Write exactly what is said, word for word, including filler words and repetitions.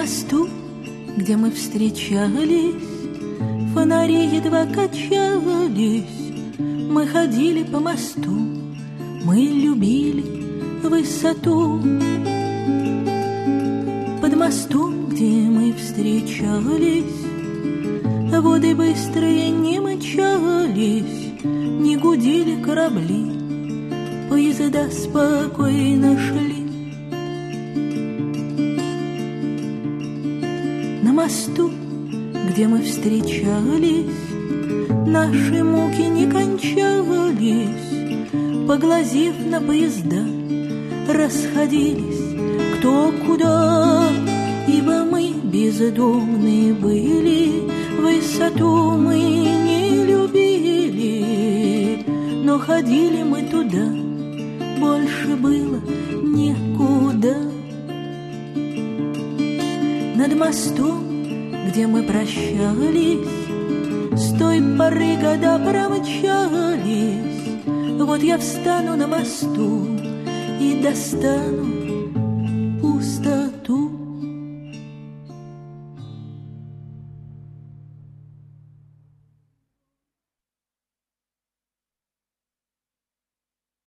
мосту, где мы встречались, фонари едва качались. Мы ходили по мосту, мы любили высоту. Под мостом, где мы встречались, воды быстрые не мчались, не гудели корабли, поезда спокойно шли. На мосту, где мы встречались, наши муки не кончались. Поглазев на поезда, расходились кто куда, ибо мы бездомные были, высоту мы не любили, но ходили мы туда, больше было некуда. Над мостом, где мы прощались, с той поры года промчались. Вот я встану на мосту и достану пустоту.